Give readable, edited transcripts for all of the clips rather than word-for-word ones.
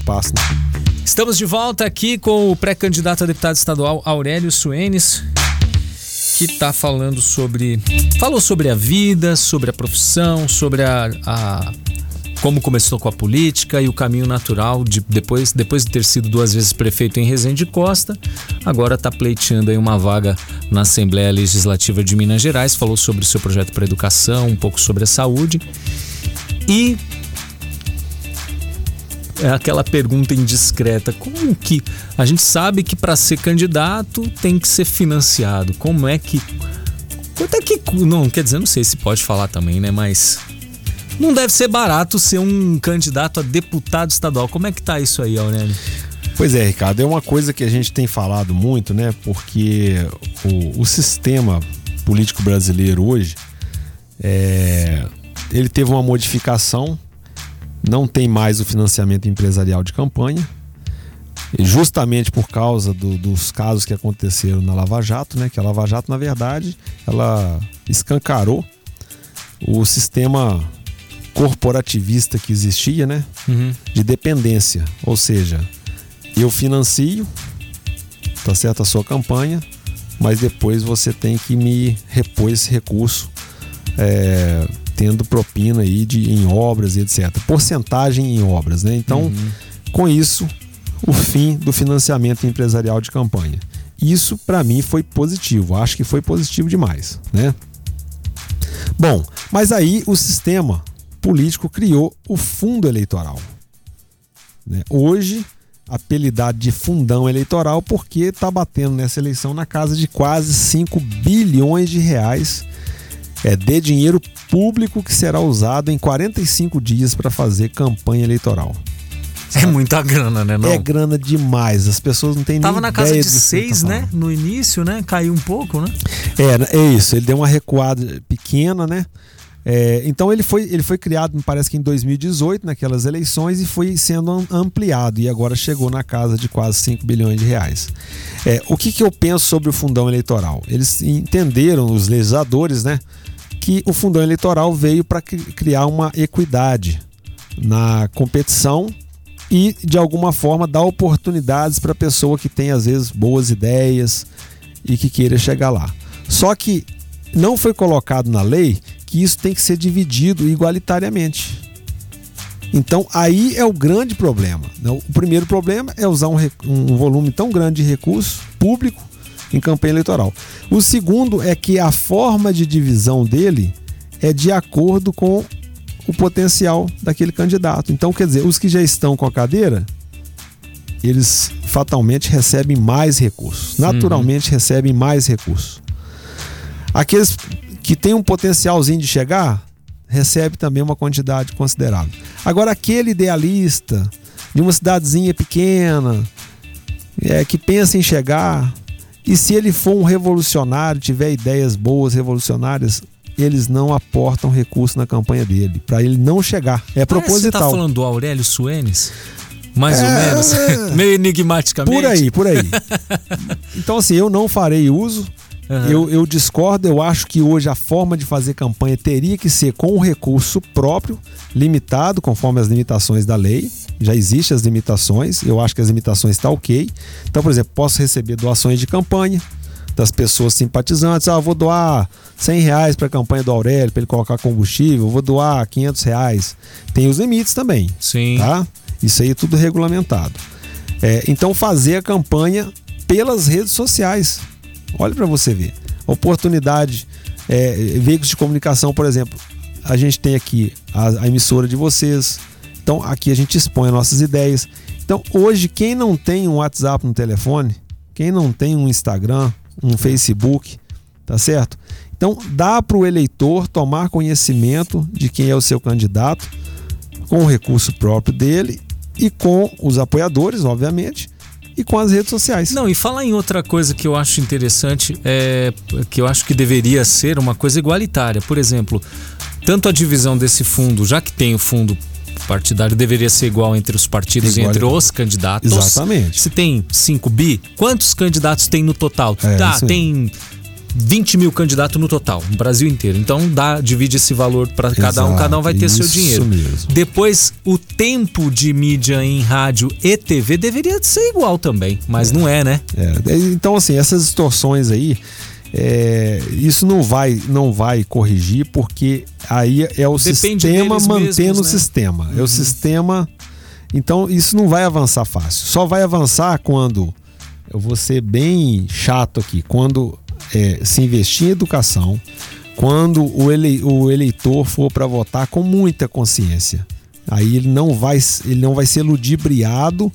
espaço, né? Estamos de volta aqui com o pré-candidato a deputado estadual Aurélio Suenes, que falou sobre a vida, sobre a profissão, sobre como começou com a política e o caminho natural depois de ter sido 2 vezes prefeito em Resende Costa, agora está pleiteando aí uma vaga na Assembleia Legislativa de Minas Gerais. Falou sobre o seu projeto para a educação, um pouco sobre a saúde e é aquela pergunta indiscreta: como que a gente sabe que para ser candidato tem que ser financiado? Quanto é que não, quer dizer, não sei se pode falar também, né, mas não deve ser barato ser um candidato a deputado estadual. Como é que tá isso aí, Aurélio? Pois é, Ricardo, é uma coisa que a gente tem falado muito, né? Porque o sistema político brasileiro hoje, ele teve uma modificação, não tem mais o financiamento empresarial de campanha, justamente por causa dos casos que aconteceram na Lava Jato, né? Que a Lava Jato, na verdade, ela escancarou o sistema corporativista que existia, né? De dependência, ou seja, eu financio, tá certo, a sua campanha, mas depois você tem que me repor esse recurso, tendo propina aí em obras e etc. Porcentagem em obras, né? Então, com isso, o fim do financiamento empresarial de campanha. Isso, para mim, foi positivo. Acho que foi positivo demais, né? Bom, mas aí o sistema político criou o fundo eleitoral, né? Hoje, apelidado de fundão eleitoral, porque está batendo nessa eleição na casa de quase 5 bilhões de reais de dinheiro público que será usado em 45 dias para fazer campanha eleitoral. É muita grana, né? Não? É grana demais, as pessoas não têm nem ideia. Tava na casa de 6, né? No início, né? Caiu um pouco, né? É isso, ele deu uma recuada pequena, né? Então ele foi criado, me parece que em 2018, naquelas eleições, e foi sendo ampliado, e agora chegou na casa de quase 5 bilhões de reais. O que eu penso sobre o fundão eleitoral? Eles entenderam, os legisladores, né, que o fundão eleitoral veio para criar uma equidade na competição e, de alguma forma, dar oportunidades para a pessoa que tem, às vezes, boas ideias e que queira chegar lá. Só que não foi colocado na lei que isso tem que ser dividido igualitariamente. Então, aí é o grande problema. O primeiro problema é usar um volume tão grande de recurso público em campanha eleitoral. O segundo é que a forma de divisão dele é de acordo com o potencial daquele candidato. Então, quer dizer, os que já estão com a cadeira, eles fatalmente recebem mais recursos. Naturalmente recebem mais recursos. Aqueles que têm um potencialzinho de chegar, recebe também uma quantidade considerável. Agora, aquele idealista de uma cidadezinha pequena, que pensa em chegar, e se ele for um revolucionário, tiver ideias boas, revolucionárias, eles não aportam recurso na campanha dele, para ele não chegar. É proposital. Você tá falando do Aurélio Suenes? Mais ou menos? Meio enigmaticamente? Por aí. Então, assim, eu não farei uso. Eu discordo, eu acho que hoje a forma de fazer campanha teria que ser com um recurso próprio, limitado, conforme as limitações da lei. Já existem as limitações, eu acho que as limitações estão ok. Então, por exemplo, posso receber doações de campanha das pessoas simpatizantes. Vou doar R$100 para a campanha do Aurélio, para ele colocar combustível, vou doar R$500. Tem os limites também. Sim. Tá? Isso aí é tudo regulamentado. Então, fazer a campanha pelas redes sociais. Olha para você ver. Oportunidade, veículos de comunicação, por exemplo. A gente tem aqui a emissora de vocês. Então, aqui a gente expõe as nossas ideias. Então, hoje, quem não tem um WhatsApp no telefone, quem não tem um Instagram, um Facebook, tá certo? Então, dá para o eleitor tomar conhecimento de quem é o seu candidato, com o recurso próprio dele e com os apoiadores, obviamente, e com as redes sociais. Não, e falar em outra coisa que eu acho interessante, que eu acho que deveria ser uma coisa igualitária. Por exemplo, tanto a divisão desse fundo, já que tem o fundo partidário, deveria ser igual entre os partidos e entre os candidatos. Exatamente. Se tem 5 bi, quantos candidatos tem no total? Tem 20 mil candidatos no total, no Brasil inteiro. Então divide esse valor para cada um vai ter seu dinheiro. Mesmo. Depois, o tempo de mídia em rádio e TV deveria ser igual também, mas não é, né? Então, assim, essas distorções aí, isso não vai corrigir, porque aí é o sistema mantendo o sistema. É o sistema. Então, isso não vai avançar fácil. Só vai avançar quando, eu vou ser bem chato aqui, quando se investir em educação, quando o eleitor for para votar com muita consciência. Aí ele não vai ser ludibriado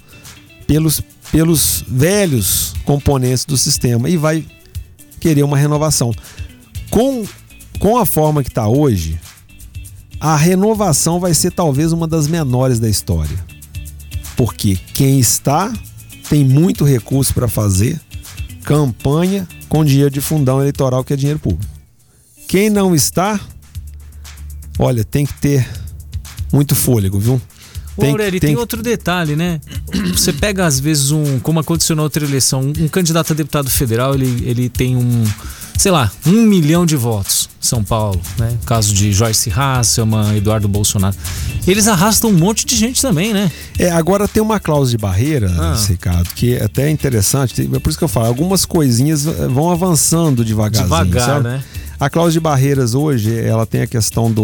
pelos velhos componentes do sistema e vai querer uma renovação. Com a forma que está hoje, a renovação vai ser talvez uma das menores da história. Porque quem está tem muito recurso para fazer campanha com dinheiro de fundão eleitoral, que é dinheiro público. Quem não está, olha, tem que ter muito fôlego, viu? Aurélio, tem outro detalhe, né? Você pega às vezes como aconteceu na outra eleição, um candidato a deputado federal, ele tem 1 milhão de votos em São Paulo, né? Caso de Joyce Hasselmann, Eduardo Bolsonaro. Eles arrastam um monte de gente também, né? Agora tem uma cláusula de barreira, Ricardo, que é até interessante. É por isso que eu falo, algumas coisinhas vão avançando devagarzinho, sabe? Né? A cláusula de barreiras hoje, ela tem a questão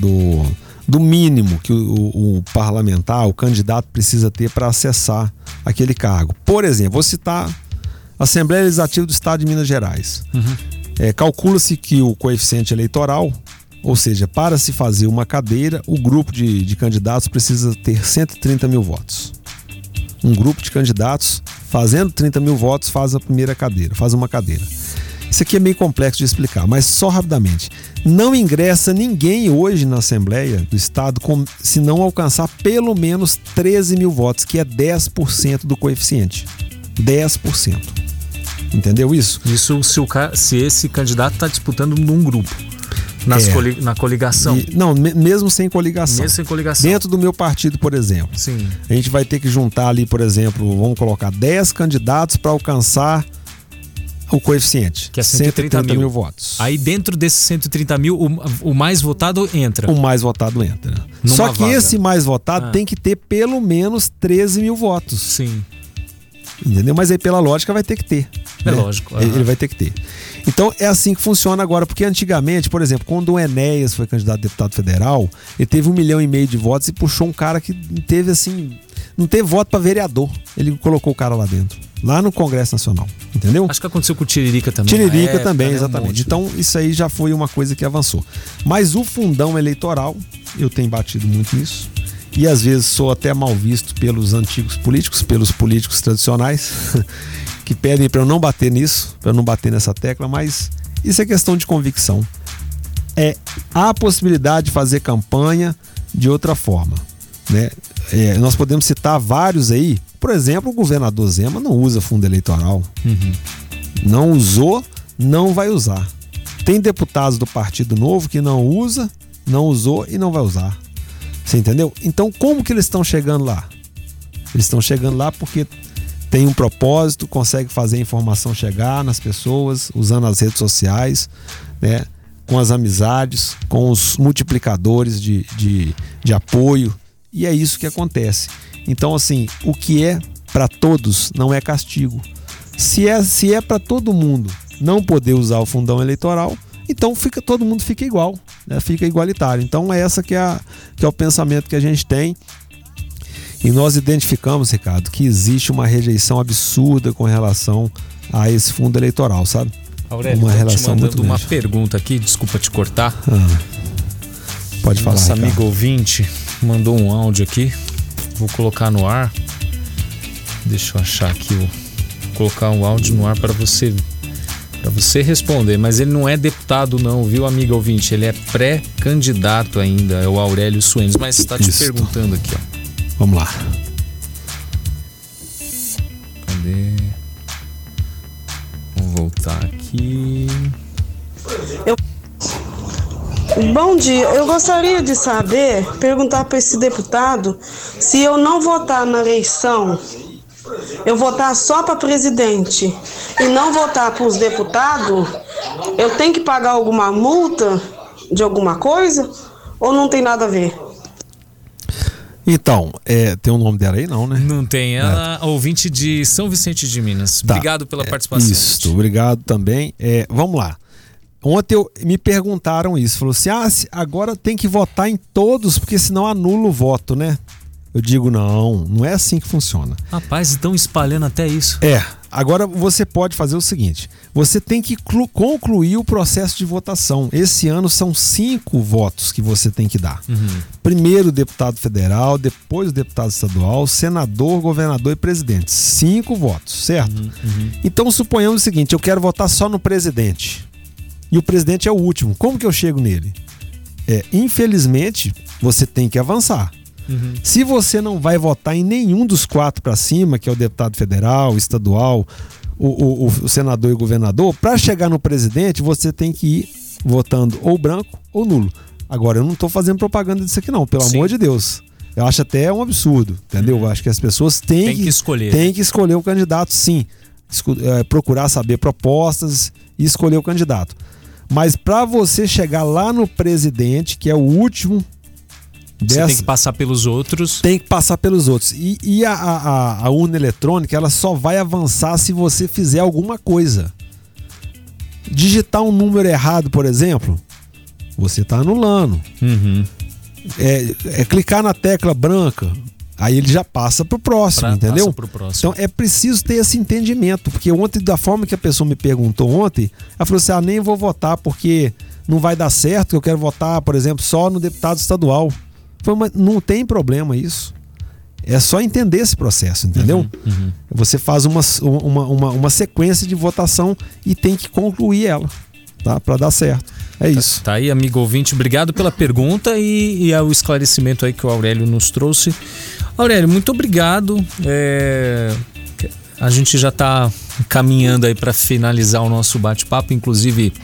do mínimo que o parlamentar, o candidato precisa ter para acessar aquele cargo. Por exemplo, vou citar a Assembleia Legislativa do Estado de Minas Gerais. Calcula-se que o coeficiente eleitoral, ou seja, para se fazer uma cadeira, o grupo de candidatos precisa ter 130 mil votos. Um grupo de candidatos fazendo 30 mil votos faz a primeira cadeira, faz uma cadeira. Isso aqui é meio complexo de explicar, mas só rapidamente. Não ingressa ninguém hoje na Assembleia do Estado se não alcançar pelo menos 13 mil votos, que é 10% do coeficiente. 10%. Entendeu isso? Isso se esse candidato está disputando num grupo. Na coligação. Mesmo sem coligação. Dentro do meu partido, por exemplo. Sim. A gente vai ter que juntar ali, por exemplo, vamos colocar 10 candidatos para alcançar o coeficiente, que é 130 mil votos. Aí dentro desses 130 mil, o mais votado entra. O mais votado entra. Só que esse mais votado tem que ter pelo menos 13 mil votos. Sim. Entendeu? Mas aí pela lógica vai ter que ter. Lógico. Ele vai ter que ter. Então é assim que funciona agora, porque antigamente, por exemplo, quando o Enéas foi candidato a deputado federal, ele teve 1,5 milhão de votos e puxou um cara que teve assim, não teve voto para vereador. Ele colocou o cara lá dentro, lá no Congresso Nacional, entendeu? Acho que aconteceu com o Tiririca também. Tiririca também, exatamente. Então isso aí já foi uma coisa que avançou. Mas o fundão eleitoral, eu tenho batido muito nisso. E às vezes sou até mal visto pelos antigos políticos, pelos políticos tradicionais, que pedem para eu não bater nisso, para eu não bater nessa tecla, mas isso é questão de convicção. Há a possibilidade de fazer campanha de outra forma, né? Nós podemos citar vários aí. Por exemplo, o governador Zema não usa fundo eleitoral. Não usou, não vai usar. Tem deputados do Partido Novo que não usa, não usou e não vai usar. Você entendeu? Então, como que eles estão chegando lá? Eles estão chegando lá porque tem um propósito, consegue fazer a informação chegar nas pessoas, usando as redes sociais, né? Com as amizades, com os multiplicadores de apoio. E é isso que acontece. Então, assim, o que é para todos não é castigo. Se é para todo mundo não poder usar o fundão eleitoral, então todo mundo fica igual, né? Fica igualitário. Então essa que é o pensamento que a gente tem. E nós identificamos, Ricardo, que existe uma rejeição absurda com relação a esse fundo eleitoral, sabe? Aurélio, uma relação te mandando uma pergunta aqui, desculpa te cortar. Pode falar, Nossa Ricardo. amiga ouvinte mandou um áudio aqui, vou colocar no ar. Deixa eu achar aqui, vou colocar um áudio no ar para você responder, mas ele não é deputado não, viu, amiga ouvinte? Ele é pré-candidato ainda, é o Aurélio Suenes, mas está te perguntando aqui, ó. Vamos lá. Cadê? Vou voltar aqui. Bom dia, eu gostaria de perguntar para esse deputado, se eu não votar na eleição, eu votar só para presidente e não votar para os deputados, eu tenho que pagar alguma multa de alguma coisa ou não tem nada a ver? Então, tem o nome dela aí não, né? Não tem, ela é ouvinte de São Vicente de Minas. Tá. Obrigado pela participação. Isso, obrigado também. Vamos lá. Ontem me perguntaram isso, falou assim, agora tem que votar em todos, porque senão anula o voto, né? Eu digo, não é assim que funciona. Rapaz, estão espalhando até isso. Agora você pode fazer o seguinte, você tem que concluir o processo de votação. Esse ano são 5 votos que você tem que dar. Primeiro o deputado federal, depois o deputado estadual, senador, governador e presidente. 5 votos, certo? Então suponhamos o seguinte, eu quero votar só no presidente. E o presidente é o último. Como que eu chego nele? Infelizmente, você tem que avançar. Se você não vai votar em nenhum dos 4 para cima, que é o deputado federal, estadual, o senador e o governador, para chegar no presidente, você tem que ir votando ou branco ou nulo. Agora, eu não estou fazendo propaganda disso aqui não, pelo amor de Deus. Eu acho até um absurdo, entendeu? Eu acho que as pessoas têm que escolher. Tem que escolher o candidato, sim. Procurar saber propostas e escolher o candidato. Mas para você chegar lá no presidente, que é o último... Você tem que passar pelos outros. Tem que passar pelos outros. E a urna eletrônica, ela só vai avançar se você fizer alguma coisa. Digitar um número errado, por exemplo, você está anulando. Clicar na tecla branca, aí ele já passa pro próximo, entendeu? Passa pro próximo. Então é preciso ter esse entendimento, porque ontem, da forma que a pessoa me perguntou ontem, ela falou assim, nem vou votar porque não vai dar certo, eu quero votar, por exemplo, só no deputado estadual. Mas não tem problema isso. É só entender esse processo, entendeu? Você faz uma sequência de votação e tem que concluir ela, tá? Para dar certo. É isso. Tá aí, amigo ouvinte, obrigado pela pergunta e o esclarecimento aí que o Aurélio nos trouxe. Aurélio, muito obrigado. A gente já está caminhando aí para finalizar o nosso bate-papo, inclusive...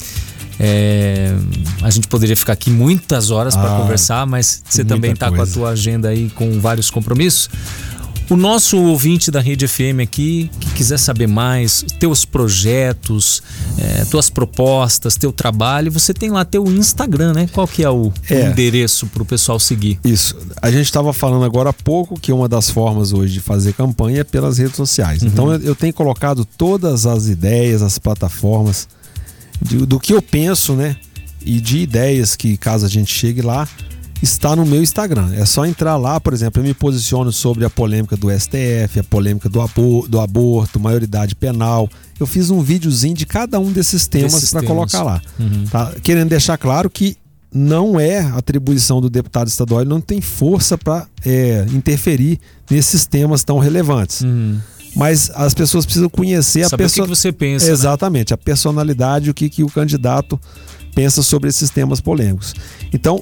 a gente poderia ficar aqui muitas horas para conversar, mas você também está com a tua agenda aí com vários compromissos. O nosso ouvinte da Rede FM aqui, que quiser saber mais, teus projetos, tuas propostas, teu trabalho, você tem lá teu Instagram, né? Qual que é o endereço para o pessoal seguir? Isso. A gente estava falando agora há pouco que uma das formas hoje de fazer campanha é pelas redes sociais. Então eu tenho colocado todas as ideias, as plataformas do que eu penso, né? E de ideias que, caso a gente chegue lá, está no meu Instagram. É só entrar lá, por exemplo, eu me posiciono sobre a polêmica do STF, a polêmica do aborto, maioridade penal. Eu fiz um videozinho de cada um desses temas para colocar lá. Tá? Querendo deixar claro que não é atribuição do deputado estadual, ele não tem força para interferir nesses temas tão relevantes. Mas as pessoas precisam conhecer saber o que você pensa. Exatamente, né? A personalidade, o que o candidato pensa sobre esses temas polêmicos. Então,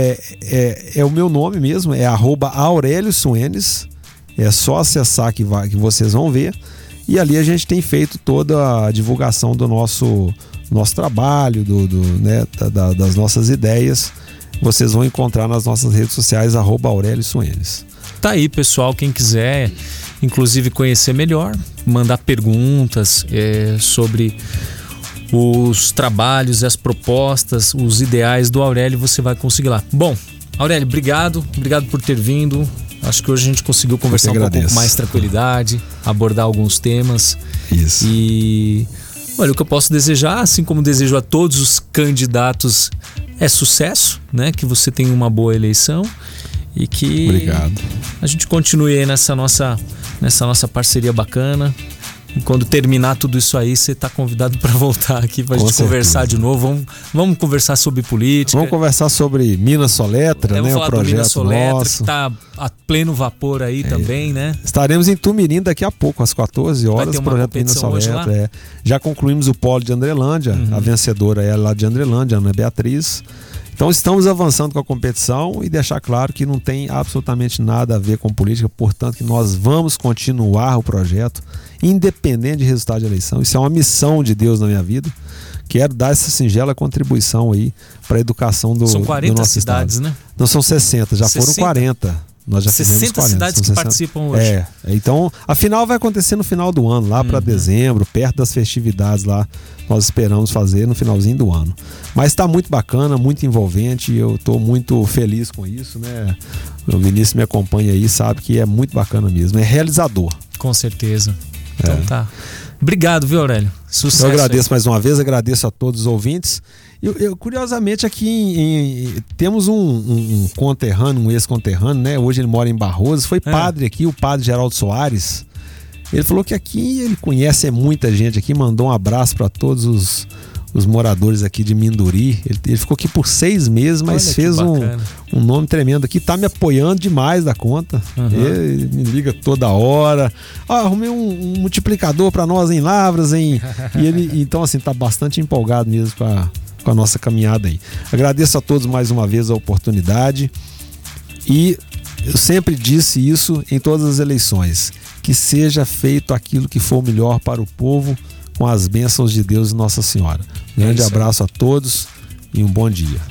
é o meu nome mesmo, é @AurélioSuenes. É só acessar que vocês vão ver. E ali a gente tem feito toda a divulgação do nosso trabalho, das nossas ideias. Vocês vão encontrar nas nossas redes sociais, @AurélioSuenes. Tá aí, pessoal, quem quiser inclusive conhecer melhor, mandar perguntas sobre os trabalhos, as propostas, os ideais do Aurélio, você vai conseguir lá. Bom, Aurélio, obrigado por ter vindo. Acho que hoje a gente conseguiu conversar um pouco com mais tranquilidade, abordar alguns temas. Isso. E olha, o que eu posso desejar, assim como desejo a todos os candidatos, é sucesso, né? Que você tenha uma boa eleição e que Obrigado. A gente continue aí nessa nossa parceria bacana. E quando terminar tudo isso aí, você está convidado para voltar aqui para a gente conversar de novo. Vamos conversar sobre política. Vamos conversar sobre Minas Soletra, né? O projeto Minas Soletra, nosso. Que está a pleno vapor aí também, né? Estaremos em Tumirim daqui a pouco, às 14 horas. Vai ter uma projeto Minas Soletra. Já concluímos o polo de Andrelândia. A vencedora é lá de Andrelândia, Ana Beatriz. Então estamos avançando com a competição e deixar claro que não tem absolutamente nada a ver com política, portanto que nós vamos continuar o projeto, independente de resultado de eleição. Isso é uma missão de Deus na minha vida. Quero dar essa singela contribuição aí para a educação do nosso estado. São 40 cidades, né? Não, são 60, já 60? Foram 40. Nós já 60 fizemos 40. cidades que participam hoje. Então a final vai acontecer no final do ano, lá para dezembro, perto das festividades lá. Nós esperamos fazer no finalzinho do ano. Mas está muito bacana, muito envolvente e eu estou muito feliz com isso, né? O Vinícius me acompanha aí, sabe que é muito bacana mesmo, é realizador. Com certeza. Então tá. Obrigado, viu, Aurélio? Sucesso. Eu agradeço mais uma vez, agradeço a todos os ouvintes. Eu curiosamente, aqui temos um conterrâneo, um ex-conterrâneo, né? Hoje ele mora em Barroso, foi padre aqui, o padre Geraldo Soares. Ele falou que aqui ele conhece muita gente aqui, mandou um abraço para todos os moradores aqui de Minduri. Ele ficou aqui por 6 meses, mas fez um nome tremendo aqui, tá me apoiando demais da conta. Ele me liga toda hora. Arrumei um multiplicador para nós em Lavras, e ele, então assim, tá bastante empolgado mesmo com a nossa caminhada aí. Agradeço a todos mais uma vez a oportunidade e eu sempre disse isso em todas as eleições, que seja feito aquilo que for melhor para o povo, com as bênçãos de Deus e Nossa Senhora. Grande abraço a todos e um bom dia.